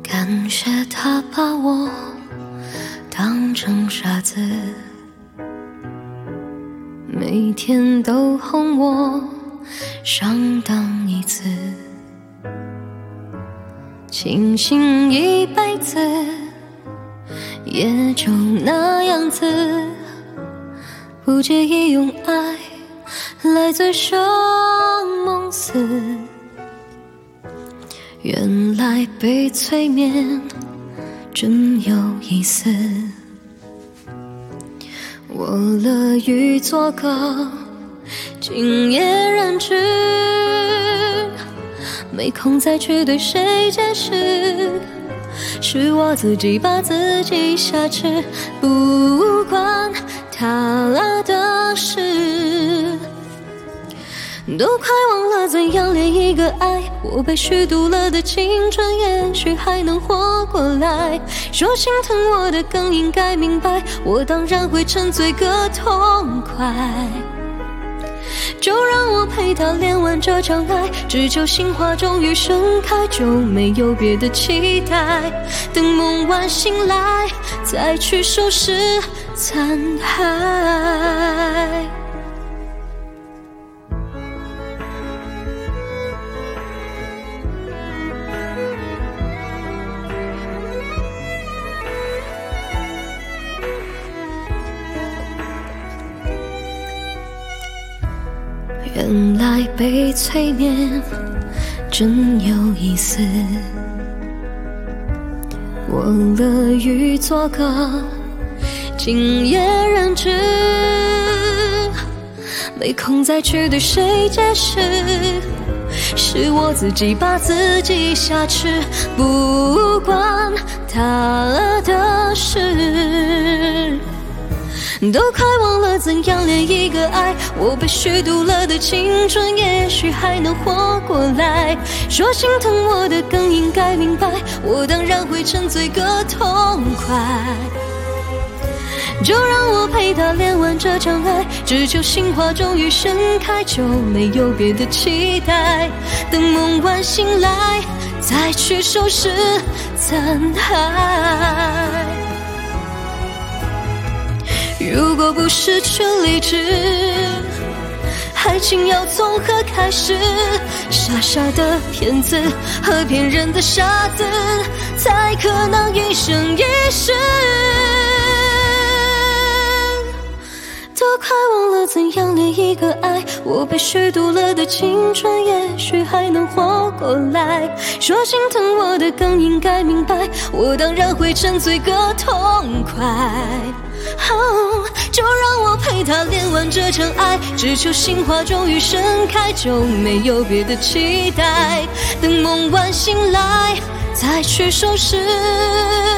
感谢他把我当成傻子，每天都哄我上当一次，庆幸一辈子也就那样子，不介意用爱来醉生梦死。原来被催眠真有意思，我乐于做个敬业人质，没空再去对谁解释，是我自己把自己挟持，不关他的事。都快忘了怎样恋一个爱，我被虚度了的青春也许还能活过来。说心疼我的更应该明白，我当然会沉醉个痛快。就让我陪他练完这场爱，只求心花终于盛开，就没有别的期待。等梦完醒来，再去收拾残骸。原来被催眠真有意思，我乐于做个敬业人质，没空再去对谁解释，是我自己把自己挟持，不关他的事。都快忘了怎样恋一个爱，我被虚度了的青春也许还能活过来。说心疼我的更应该明白，我当然会沉醉个痛快。就让我陪他练完这场爱，只求心花终于盛开，就没有别的期待。等梦完醒来，再去收拾残骸。如果不失去理智，爱情要从何开始？傻傻的骗子和骗人的傻子，才可能一生一世。都快忘了怎样恋一个爱，我被虚度了的青春也许还能活过来。说心疼我的更应该明白，我当然会沉醉个痛快。就让我陪他练完这场爱，只求心花终于盛开，就没有别的期待。等梦完醒来，再去收拾